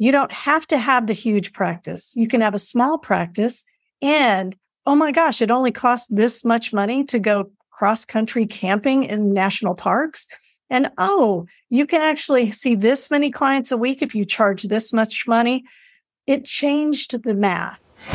You don't have to have the huge practice. You can have a small practice and, oh my gosh, it only costs this much money to go cross-country camping in national parks. And oh, you can actually see this many clients a week if you charge this much money. It changed the math.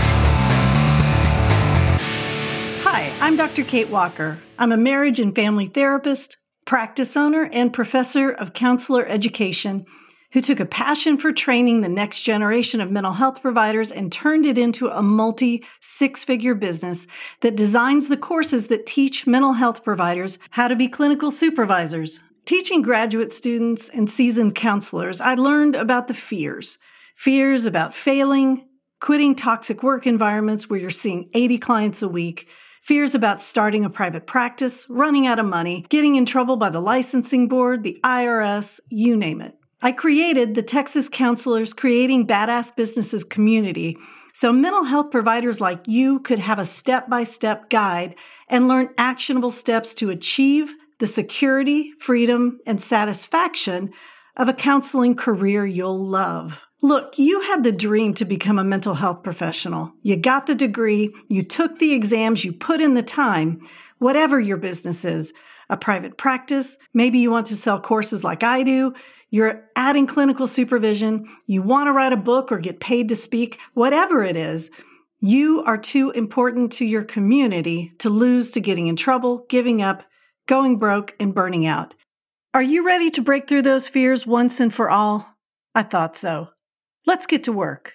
Hi, I'm Dr. Kate Walker. I'm a marriage and family therapist, practice owner, and professor of counselor education who took a passion for training the next generation of mental health providers and turned it into a multi-six-figure business that designs the courses that teach mental health providers how to be clinical supervisors. Teaching graduate students and seasoned counselors, I learned about the fears about failing, quitting toxic work environments where you're seeing 80 clients a week, fears about starting a private practice, running out of money, getting in trouble by the licensing board, the IRS, you name it. I created the Texas Counselors Creating Badass Businesses community so mental health providers like you could have a step-by-step guide and learn actionable steps to achieve the security, freedom, and satisfaction of a counseling career you'll love. Look, you had the dream to become a mental health professional. You got the degree, you took the exams, you put in the time, whatever your business is, a private practice, maybe you want to sell courses like I do, you're adding clinical supervision, you want to write a book or get paid to speak, whatever it is, you are too important to your community to lose to getting in trouble, giving up, going broke, and burning out. Are you ready to break through those fears once and for all? I thought so. Let's get to work.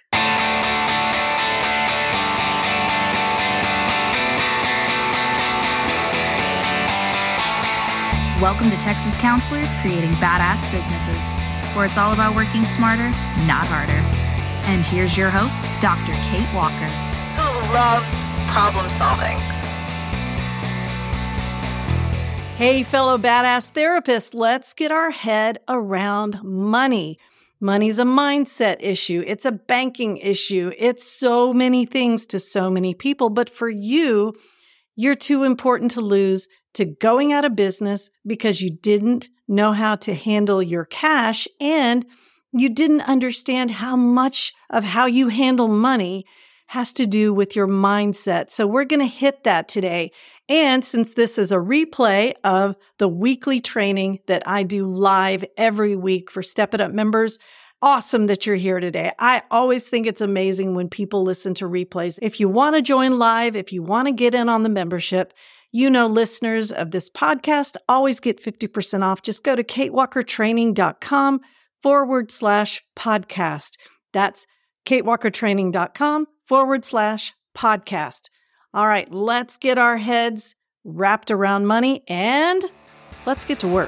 Welcome to Texas Counselors Creating Badass Businesses, where it's all about working smarter, not harder. And here's your host, Dr. Kate Walker, who loves problem solving. Hey, fellow badass therapists, let's get our head around money. Money's a mindset issue. It's a banking issue. It's so many things to so many people. But for you, you're too important to lose to going out of business because you didn't know how to handle your cash and you didn't understand how much of how you handle money has to do with your mindset. So we're going to hit that today. And since this is a replay of the weekly training that I do live every week for Step It Up members, awesome that you're here today. I always think it's amazing when people listen to replays. If you want to join live, if you want to get in on the membership, you know, listeners of this podcast always get 50% off. Just go to katewalkertraining.com/podcast. That's katewalkertraining.com/podcast. All right, let's get our heads wrapped around money and let's get to work.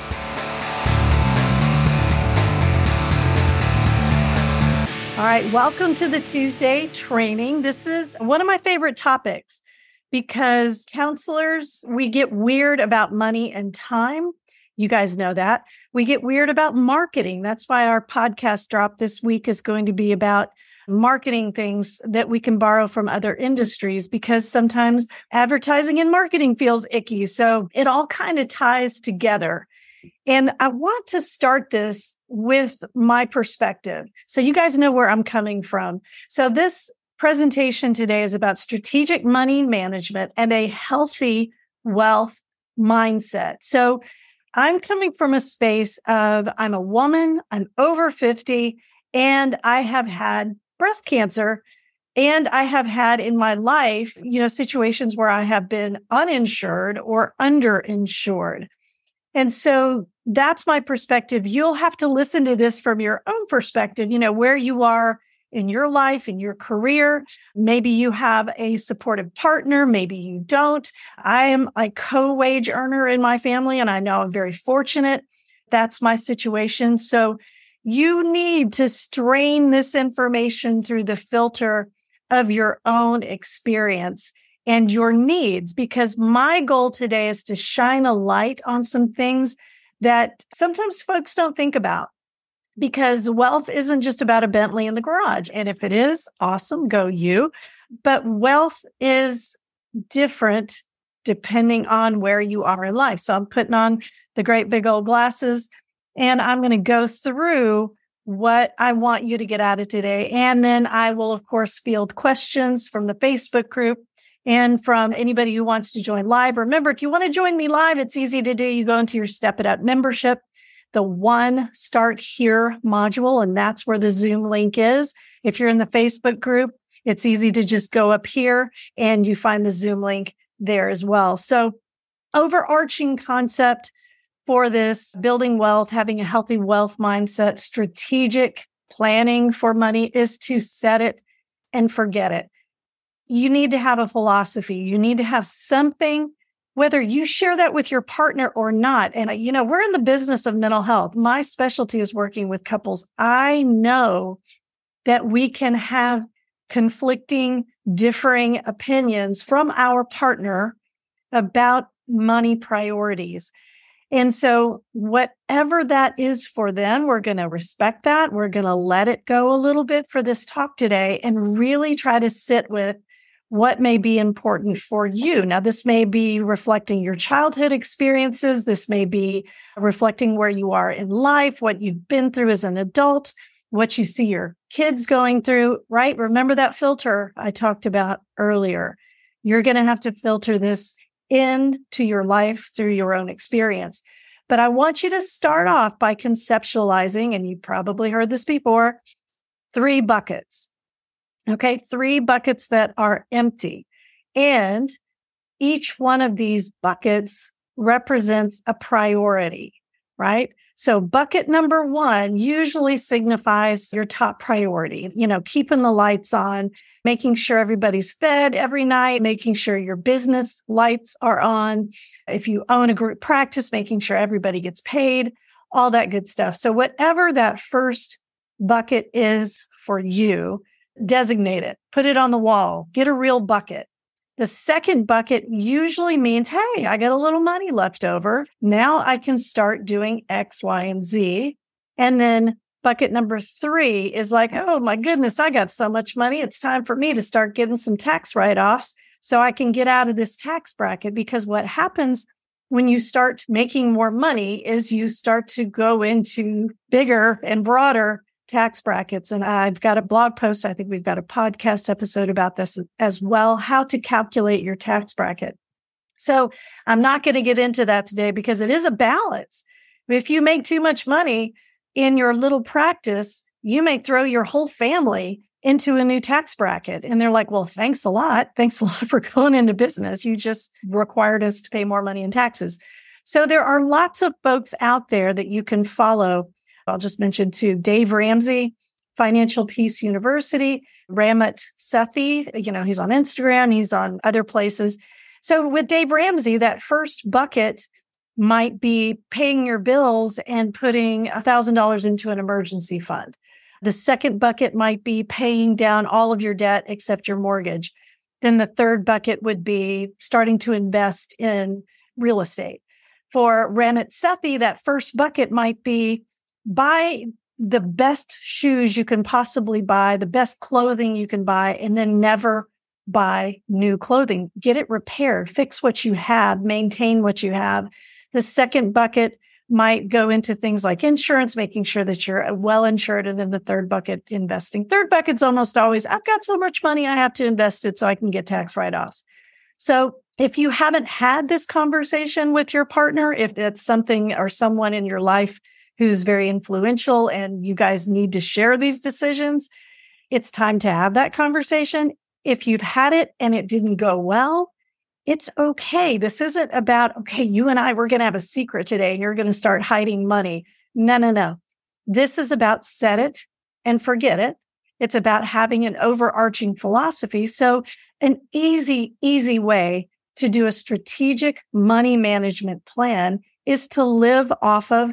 All right, welcome to the Tuesday training. This is one of my favorite topics because counselors, we get weird about money and time. You guys know that. We get weird about marketing. That's why our podcast drop this week is going to be about marketing things that we can borrow from other industries because sometimes advertising and marketing feels icky. So it all kind of ties together. And I want to start this with my perspective. So you guys know where I'm coming from. So this presentation today is about strategic money management and a healthy wealth mindset. So I'm coming from a space of I'm a woman, I'm over 50, and I have had breast cancer. And I have had in my life, situations where I have been uninsured or underinsured. And so that's my perspective. You'll have to listen to this from your own perspective, where you are in your life, in your career. Maybe you have a supportive partner. Maybe you don't. I am a co-wage earner in my family, and I know I'm very fortunate. That's my situation. So you need to strain this information through the filter of your own experience and your needs, because my goal today is to shine a light on some things that sometimes folks don't think about, because wealth isn't just about a Bentley in the garage. And if it is, awesome, go you. But wealth is different depending on where you are in life. So I'm putting on the great big old glasses and I'm going to go through what I want you to get out of today. And then I will, of course, field questions from the Facebook group and from anybody who wants to join live. Remember, if you want to join me live, it's easy to do. You go into your Step It Up membership, the One Start Here module, and that's where the Zoom link is. If you're in the Facebook group, it's easy to just go up here and you find the Zoom link there as well. So overarching concept for this building wealth, having a healthy wealth mindset, strategic planning for money is to set it and forget it. You need to have a philosophy. You need to have something, whether you share that with your partner or not. And, we're in the business of mental health. My specialty is working with couples. I know that we can have conflicting, differing opinions from our partner about money priorities. And so whatever that is for them, we're going to respect that. We're going to let it go a little bit for this talk today and really try to sit with what may be important for you. Now, this may be reflecting your childhood experiences. This may be reflecting where you are in life, what you've been through as an adult, what you see your kids going through, right? Remember that filter I talked about earlier. You're going to have to filter this into your life through your own experience. But I want you to start off by conceptualizing, and you probably heard this before, 3 buckets. Okay, 3 buckets that are empty. And each one of these buckets represents a priority, right? So bucket number 1 usually signifies your top priority, keeping the lights on, making sure everybody's fed every night, making sure your business lights are on. If you own a group practice, making sure everybody gets paid, all that good stuff. So whatever that first bucket is for you, designate it, put it on the wall, get a real bucket. The second bucket usually means, hey, I got a little money left over. Now I can start doing X, Y, and Z. And then bucket number 3 is like, oh my goodness, I got so much money. It's time for me to start getting some tax write-offs so I can get out of this tax bracket. Because what happens when you start making more money is you start to go into bigger and broader tax brackets. And I've got a blog post. I think we've got a podcast episode about this as well, how to calculate your tax bracket. So I'm not going to get into that today because it is a balance. If you make too much money in your little practice, you may throw your whole family into a new tax bracket. And they're like, well, thanks a lot. Thanks a lot for going into business. You just required us to pay more money in taxes. So there are lots of folks out there that you can follow. I'll just mention too, Dave Ramsey, Financial Peace University, Ramit Sethi, he's on Instagram, he's on other places. So with Dave Ramsey, that first bucket might be paying your bills and putting $1,000 into an emergency fund. The second bucket might be paying down all of your debt except your mortgage. Then the third bucket would be starting to invest in real estate. For Ramit Sethi, that first bucket might be buy the best shoes you can possibly buy, the best clothing you can buy, and then never buy new clothing. Get it repaired, fix what you have, maintain what you have. The second bucket might go into things like insurance, making sure that you're well insured. And then the third bucket, investing. Third bucket's almost always, I've got so much money, I have to invest it so I can get tax write-offs. So if you haven't had this conversation with your partner, if it's something or someone in your life who's very influential and you guys need to share these decisions, it's time to have that conversation. If you've had it and it didn't go well, it's okay. This isn't about, okay, you and I, we're going to have a secret today and you're going to start hiding money. No. This is about set it and forget it. It's about having an overarching philosophy. So an easy way to do a strategic money management plan is to live off of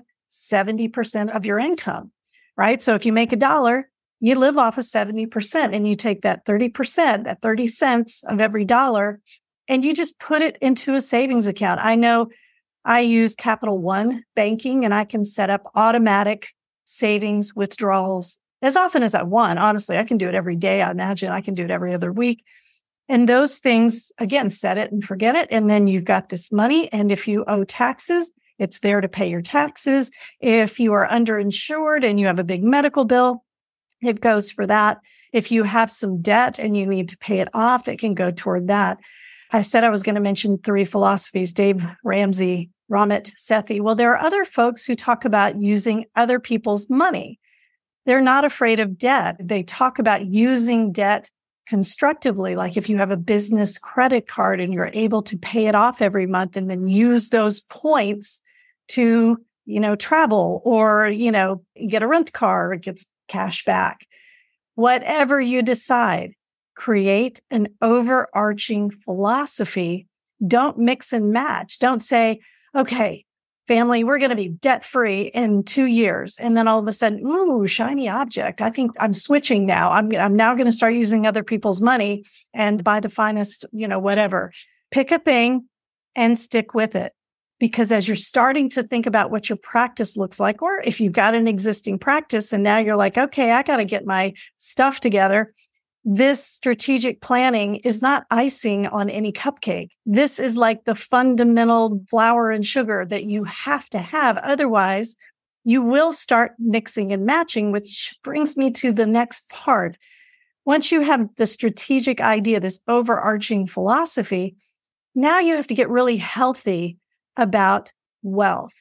70% of your income, right? So if you make $1, you live off of 70% and you take that 30%, that 30 cents of every dollar, and you just put it into a savings account. I know I use Capital One banking and I can set up automatic savings withdrawals as often as I want. Honestly, I can do it every day. I imagine I can do it every other week. And those things, again, set it and forget it. And then you've got this money. And if you owe taxes, It's there to pay your taxes. If you are underinsured and you have a big medical bill, it goes for that. If you have some debt and you need to pay it off, it can go toward that. I said I was going to mention 3 philosophies, Dave Ramsey, Ramit Sethi. Well, there are other folks who talk about using other people's money. They're not afraid of debt. They talk about using debt constructively, like if you have a business credit card and you're able to pay it off every month and then use those points to, travel or, get a rent car, it gets cash back. Whatever you decide, create an overarching philosophy. Don't mix and match. Don't say, okay, family, we're going to be debt-free in 2 years. And then all of a sudden, ooh, shiny object. I think I'm switching now. I'm now going to start using other people's money and buy the finest, whatever. Pick a thing and stick with it. Because as you're starting to think about what your practice looks like, or if you've got an existing practice and now you're like, okay, I got to get my stuff together. This strategic planning is not icing on any cupcake. This is like the fundamental flour and sugar that you have to have. Otherwise, you will start mixing and matching, which brings me to the next part. Once you have the strategic idea, this overarching philosophy, now you have to get really healthy about wealth.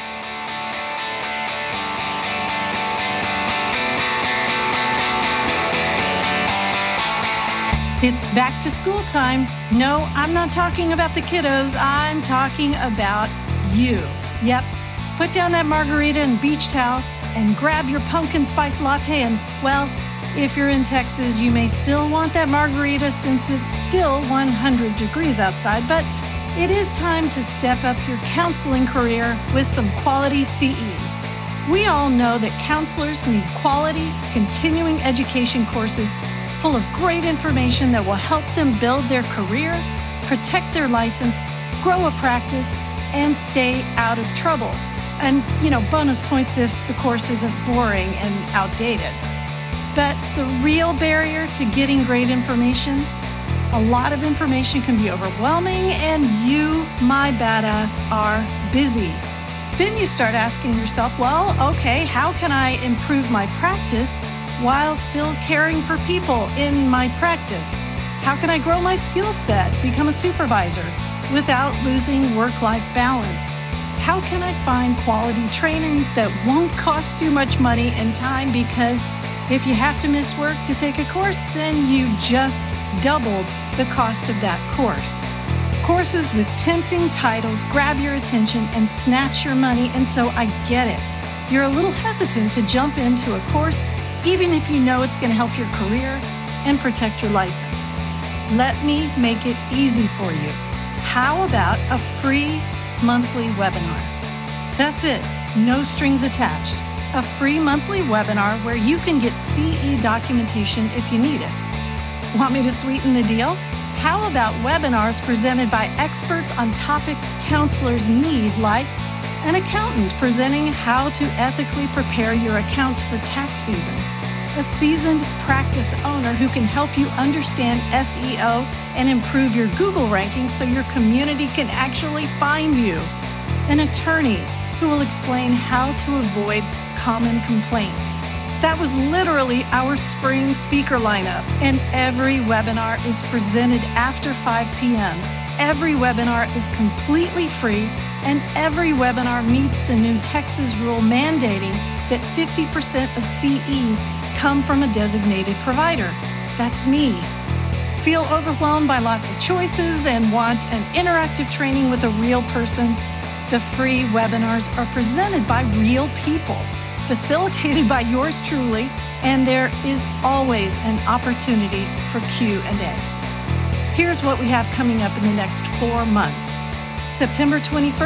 It's back to school time. No, I'm not talking about the kiddos. I'm talking about you. Yep. Put down that margarita and beach towel and grab your pumpkin spice latte. And, well, if you're in Texas, you may still want that margarita since it's still 100 degrees outside. But it is time to step up your counseling career with some quality CEs. We all know that counselors need quality, continuing education courses full of great information that will help them build their career, protect their license, grow a practice, and stay out of trouble. And, bonus points if the course isn't boring and outdated. But the real barrier to getting great information, a lot of information can be overwhelming, and you, my badass, are busy. Then you start asking yourself, well, okay, how can I improve my practice while still caring for people in my practice? How can I grow my skill set, become a supervisor without losing work-life balance? How can I find quality training that won't cost too much money and time? Because if you have to miss work to take a course, then you just doubled the cost of that course. Courses with tempting titles grab your attention and snatch your money, and so I get it. You're a little hesitant to jump into a course, even if you know it's going to help your career and protect your license. Let me make it easy for you. How about a free monthly webinar? That's it. No strings attached. A free monthly webinar where you can get CE documentation if you need it. Want me to sweeten the deal? How about webinars presented by experts on topics counselors need, like an accountant presenting how to ethically prepare your accounts for tax season, a seasoned practice owner who can help you understand SEO and improve your Google rankings so your community can actually find you, an attorney who will explain how to avoid common complaints. That was literally our spring speaker lineup, and every webinar is presented after 5 p.m. Every webinar is completely free, and every webinar meets the new Texas rule mandating that 50% of CEs come from a designated provider. That's me. Feel overwhelmed by lots of choices and want an interactive training with a real person? The free webinars are presented by real people, facilitated by yours truly, and there is always an opportunity for Q&A. Here's what we have coming up in the next 4 months. September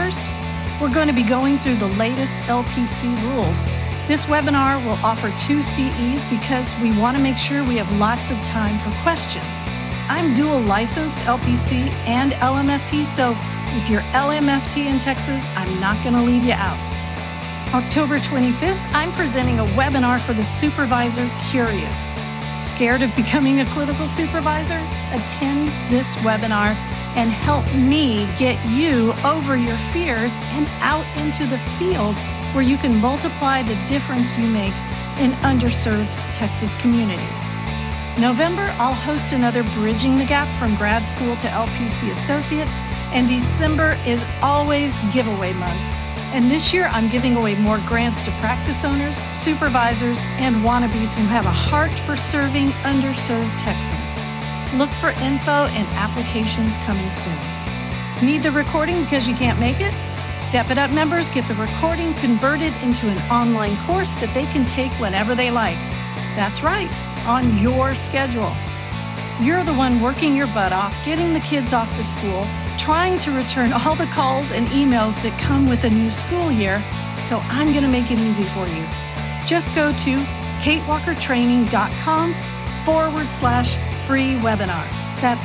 21st, we're going to be going through the latest LPC rules. This webinar will offer 2 CEs because we want to make sure we have lots of time for questions. I'm dual licensed LPC and LMFT, so if you're LMFT in Texas, I'm not going to leave you out. October 25th, I'm presenting a webinar for the supervisor curious. Scared of becoming a clinical supervisor? Attend this webinar and help me get you over your fears and out into the field where you can multiply the difference you make in underserved Texas communities. November, I'll host another Bridging the Gap from grad school to LPC associate, and December is always giveaway month. And this year, I'm giving away more grants to practice owners, supervisors, and wannabes who have a heart for serving underserved Texans. Look for info and applications coming soon. Need the recording because you can't make it? Step It Up members get the recording converted into an online course that they can take whenever they like. That's right, on your schedule. You're the one working your butt off, getting the kids off to school, trying to return all the calls and emails that come with a new school year, so I'm going to make it easy for you. Just go to katewalkertraining.com/free webinar. That's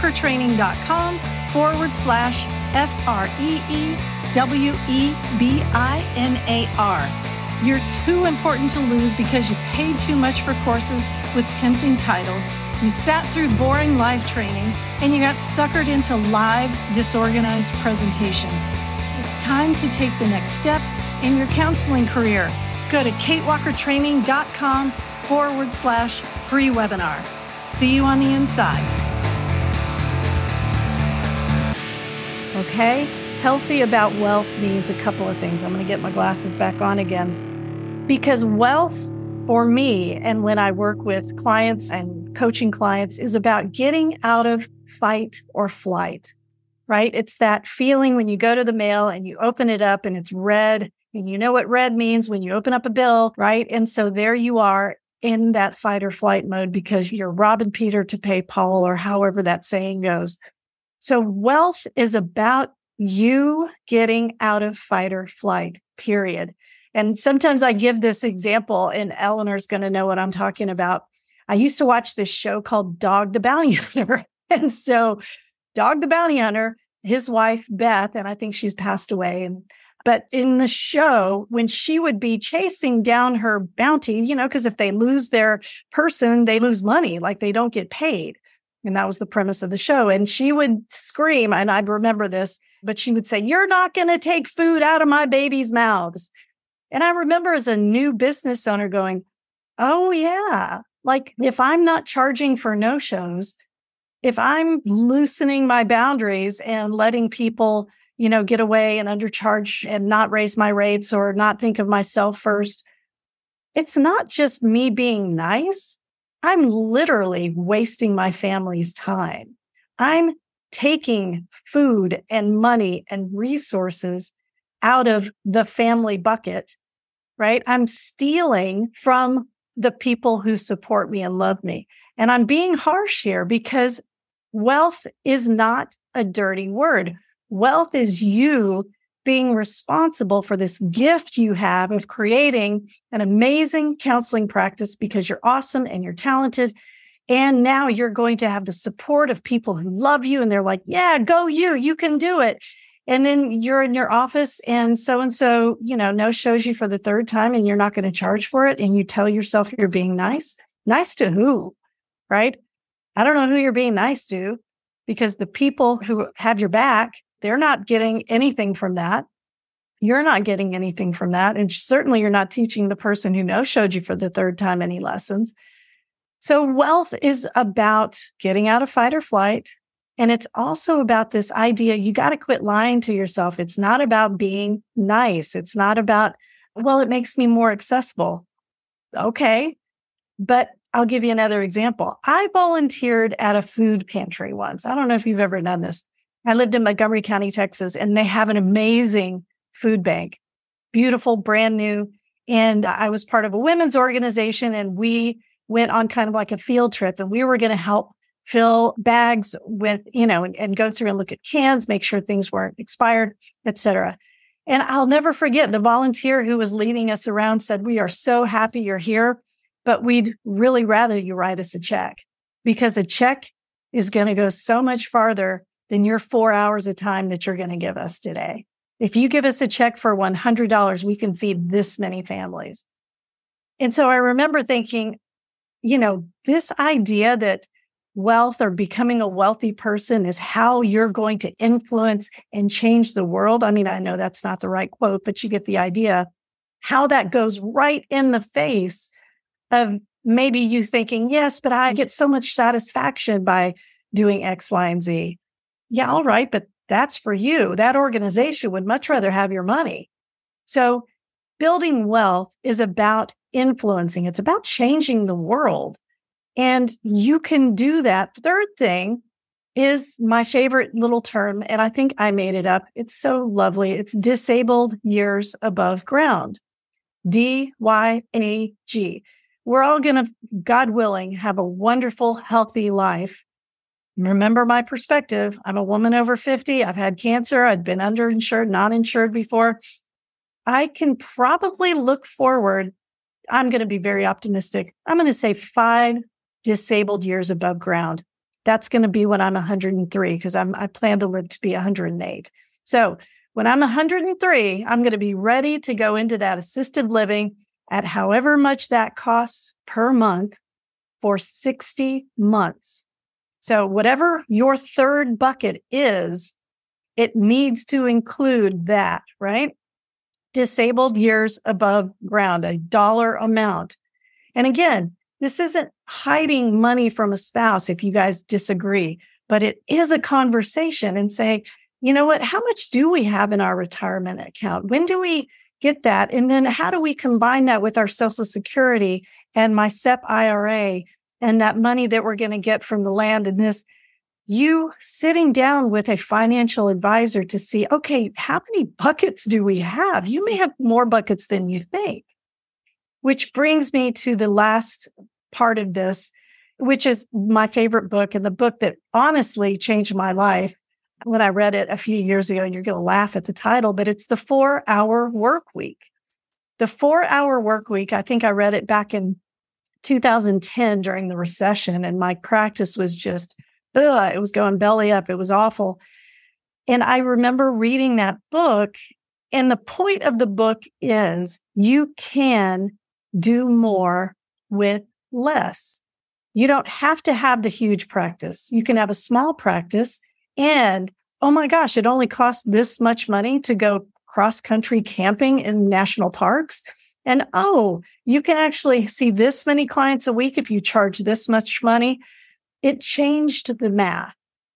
katewalkertraining.com/FREEWEBINAR. You're too important to lose because you paid too much for courses with tempting titles. You sat through boring live trainings and you got suckered into live, disorganized presentations. It's time to take the next step in your counseling career. Go to katewalkertraining.com/free webinar. See you on the inside. Okay, healthy about wealth means a couple of things. I'm going to get my glasses back on again. Because wealth for me, and when I work with clients and coaching clients, is about getting out of fight or flight, right? It's that feeling when you go to the mail and you open it up and it's red, and you know what red means when you open up a bill, right? And so there you are in that fight or flight mode because you're robbing Peter to pay Paul, or however that saying goes. So wealth is about you getting out of fight or flight, period. And sometimes I give this example, and Eleanor's going to know what I'm talking about. I used to watch this show called Dog the Bounty Hunter. And so Dog the Bounty Hunter, his wife, Beth, and I think she's passed away. But in the show, when she would be chasing down her bounty, because if they lose their person, they lose money, like they don't get paid. And that was the premise of the show. And she would scream, and I remember this, but she would say, "You're not going to take food out of my baby's mouths." And I remember as a new business owner going, oh yeah, like if I'm not charging for no-shows, if I'm loosening my boundaries and letting people, get away and undercharge and not raise my rates or not think of myself first, it's not just me being nice. I'm literally wasting my family's time. I'm taking food and money and resources out of the family bucket, right? I'm stealing from the people who support me and love me. And I'm being harsh here because wealth is not a dirty word. Wealth is you being responsible for this gift you have of creating an amazing counseling practice because you're awesome and you're talented. And now you're going to have the support of people who love you. And they're like, yeah, go you can do it. And then you're in your office and so, no shows you for the third time and you're not going to charge for it. And you tell yourself you're being nice. Nice to who, right? I don't know who you're being nice to because the people who have your back, they're not getting anything from that. You're not getting anything from that. And certainly you're not teaching the person who no-showed you for the third time any lessons. So wealth is about getting out of fight or flight. And it's also about this idea, you got to quit lying to yourself. It's not about being nice. It's not about, well, it makes me more accessible. Okay. But I'll give you another example. I volunteered at a food pantry once. I don't know if you've ever done this. I lived in Montgomery County, Texas, and they have an amazing food bank. Beautiful, brand new. And I was part of a women's organization, and we went on kind of like a field trip, and we were going to help fill bags with, and go through and look at cans, make sure things weren't expired, et cetera. And I'll never forget the volunteer who was leading us around said, "We are so happy you're here, but we'd really rather you write us a check because a check is going to go so much farther than your 4 hours of time that you're going to give us today. If you give us a check for $100, we can feed this many families." And so I remember thinking, this idea that wealth or becoming a wealthy person is how you're going to influence and change the world. I mean, I know that's not the right quote, but you get the idea. How that goes right in the face of maybe you thinking, yes, but I get so much satisfaction by doing X, Y, and Z. Yeah, all right, but that's for you. That organization would much rather have your money. So building wealth is about influencing. It's about changing the world. And you can do that. Third thing is my favorite little term, and I think I made it up. It's so lovely. It's disabled years above ground. DYAG. We're all going to, God willing, have a wonderful, healthy life. Remember my perspective. I'm a woman over 50. I've had cancer. I've been underinsured, not insured before. I can probably look forward. I'm going to be very optimistic. I'm going to say 5 disabled years above ground. That's going to be when I'm 103 because I plan to live to be 108. So when I'm 103, I'm going to be ready to go into that assisted living at however much that costs per month for 60 months. So whatever your third bucket is, it needs to include that, right? Disabled years above ground, a dollar amount. And again, this isn't hiding money from a spouse if you guys disagree, but it is a conversation and say, you know what, how much do we have in our retirement account? When do we get that? And then how do we combine that with our Social Security and my SEP IRA and that money that we're going to get from the land and this? You sitting down with a financial advisor to see, okay, how many buckets do we have? You may have more buckets than you think. Which brings me to the last part of this, which is my favorite book and the book that honestly changed my life when I read it a few years ago. And you're going to laugh at the title, but it's The 4-Hour Work Week. The 4-Hour Work Week, I think I read it back in 2010 during the recession, and my practice was just, it was going belly up. It was awful. And I remember reading that book, and the point of the book is you can do more with less. You don't have to have the huge practice. You can have a small practice and, oh my gosh, it only costs this much money to go cross-country camping in national parks. And, oh, you can actually see this many clients a week if you charge this much money. It changed the math.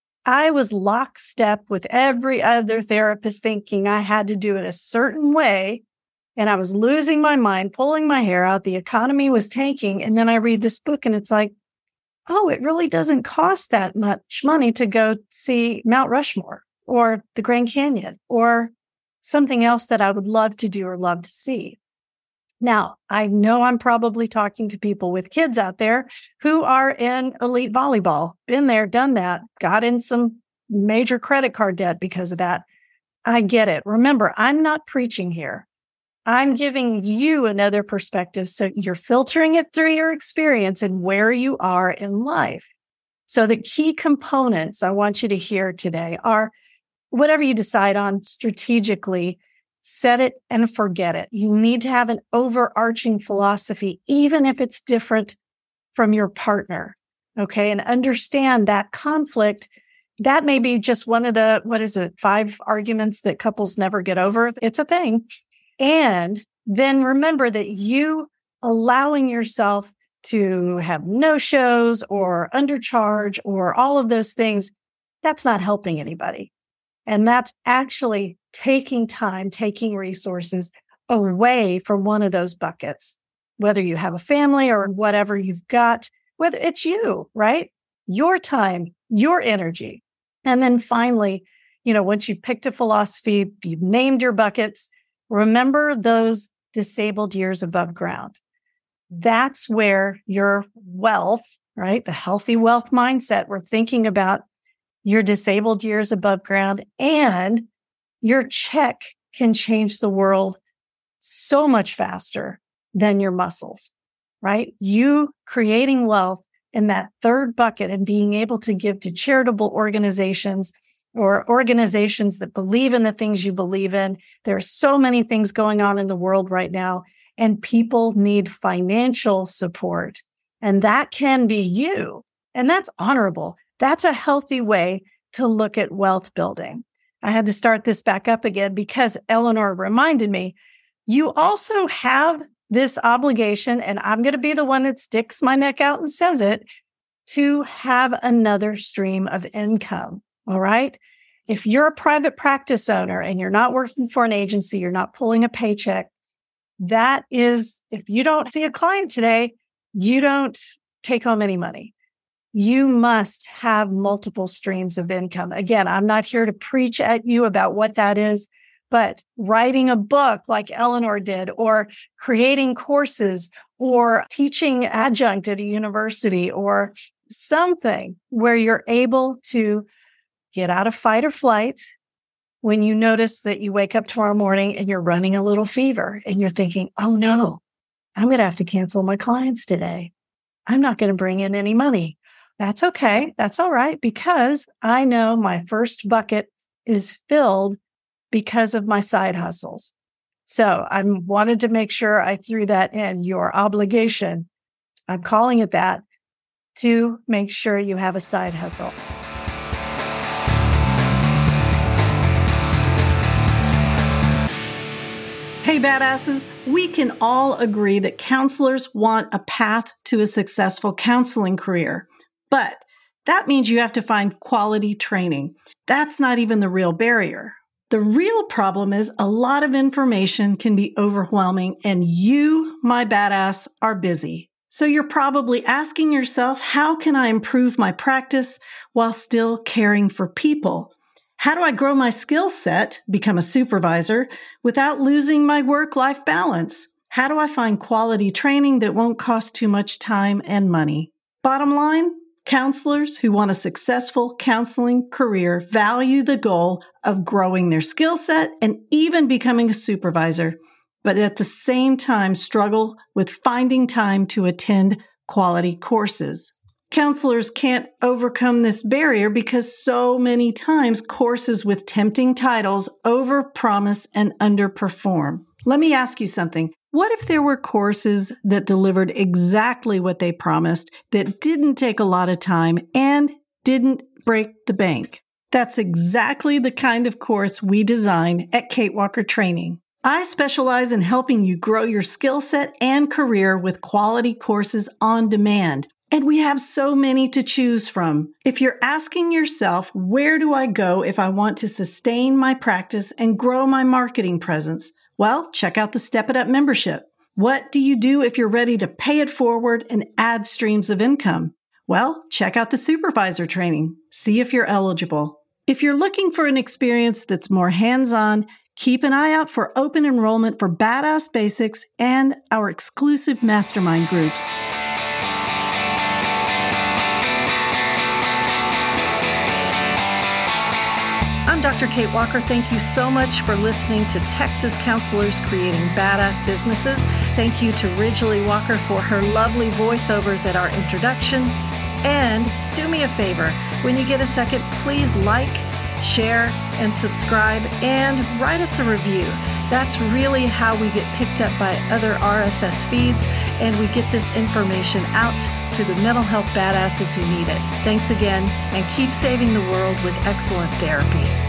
I was lockstep with every other therapist thinking I had to do it a certain way. And I was losing my mind, pulling my hair out. The economy was tanking. And then I read this book and it's like, oh, it really doesn't cost that much money to go see Mount Rushmore or the Grand Canyon or something else that I would love to do or love to see. Now, I know I'm probably talking to people with kids out there who are in elite volleyball, been there, done that, got in some major credit card debt because of that. I get it. Remember, I'm not preaching here. I'm giving you another perspective. So you're filtering it through your experience and where you are in life. So the key components I want you to hear today are whatever you decide on strategically, set it and forget it. You need to have an overarching philosophy, even if it's different from your partner. Okay. And understand that conflict. That may be just one of the, 5 arguments that couples never get over. It's a thing. And then remember that you allowing yourself to have no-shows or undercharge or all of those things, that's not helping anybody. And that's actually taking time, taking resources away from one of those buckets, whether you have a family or whatever you've got, whether it's you, right? Your time, your energy. And then finally, once you picked a philosophy, you've named your buckets, remember those disabled years above ground. That's where your wealth, right? The healthy wealth mindset, we're thinking about your disabled years above ground, and your check can change the world so much faster than your muscles, right? You creating wealth in that third bucket and being able to give to charitable organizations or organizations that believe in the things you believe in. There are so many things going on in the world right now, and people need financial support. And that can be you. And that's honorable. That's a healthy way to look at wealth building. I had to start this back up again because Eleanor reminded me, you also have this obligation, and I'm going to be the one that sticks my neck out and says it, to have another stream of income. All right. If you're a private practice owner and you're not working for an agency, you're not pulling a paycheck, that is, if you don't see a client today, you don't take home any money. You must have multiple streams of income. Again, I'm not here to preach at you about what that is, but writing a book like Eleanor did, or creating courses, or teaching adjunct at a university, or something where you're able to get out of fight or flight when you notice that you wake up tomorrow morning and you're running a little fever and you're thinking, oh no, I'm going to have to cancel my clients today. I'm not going to bring in any money. That's okay. That's all right, because I know my first bucket is filled because of my side hustles. So I wanted to make sure I threw that in, your obligation. I'm calling it that, to make sure you have a side hustle. Hey, badasses, we can all agree that counselors want a path to a successful counseling career. But that means you have to find quality training. That's not even the real barrier. The real problem is a lot of information can be overwhelming, and you, my badass, are busy. So you're probably asking yourself, how can I improve my practice while still caring for people? How do I grow my skill set, become a supervisor, without losing my work-life balance? How do I find quality training that won't cost too much time and money? Bottom line, counselors who want a successful counseling career value the goal of growing their skill set and even becoming a supervisor, but at the same time struggle with finding time to attend quality courses. Counselors can't overcome this barrier because so many times courses with tempting titles overpromise and underperform. Let me ask you something. What if there were courses that delivered exactly what they promised, that didn't take a lot of time and didn't break the bank? That's exactly the kind of course we design at Kate Walker Training. I specialize in helping you grow your skill set and career with quality courses on demand. And we have so many to choose from. If you're asking yourself, where do I go if I want to sustain my practice and grow my marketing presence? Well, check out the Step It Up membership. What do you do if you're ready to pay it forward and add streams of income? Well, check out the supervisor training. See if you're eligible. If you're looking for an experience that's more hands-on, keep an eye out for open enrollment for Badass Basics and our exclusive mastermind groups. I'm Dr. Kate Walker. Thank you so much for listening to Texas Counselors Creating Badass Businesses. Thank you to Ridgely Walker for her lovely voiceovers at our introduction. And do me a favor, when you get a second, please like, share, and subscribe, and write us a review. That's really how we get picked up by other RSS feeds, and we get this information out to the mental health badasses who need it. Thanks again, and keep saving the world with excellent therapy.